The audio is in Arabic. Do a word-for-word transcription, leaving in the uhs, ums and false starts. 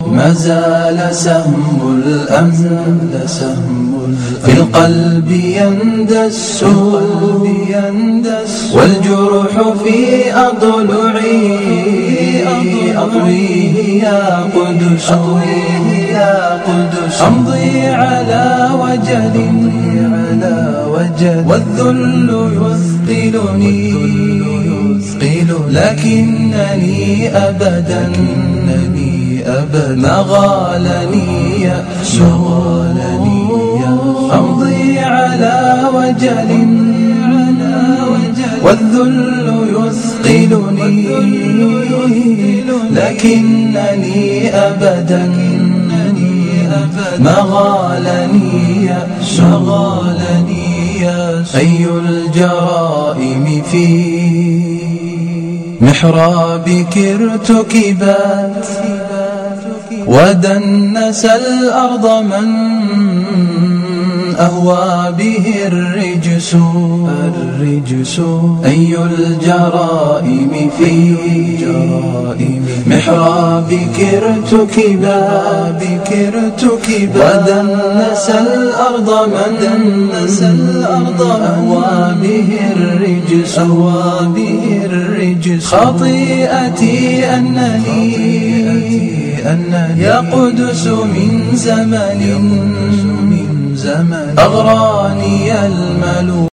ما زال سهم الأمن في القلب يندس والجرح في أضلعي أطويه يا قدس أمضي على وجل والذل يثقلني لكنني أبدا ما غالني يأس أمضي على وجل والذل يثقلني لكنني أبدا ما غالني يأس أي الجرائم في محرابك ارتكبت ودنس الأرض من أهوى به الرجس أي الجرائم في محرابك ارتكبت ودنس الأرض من أهوى به الرجس خطيئتي أنني يا قدس من زمن أغراني الملوك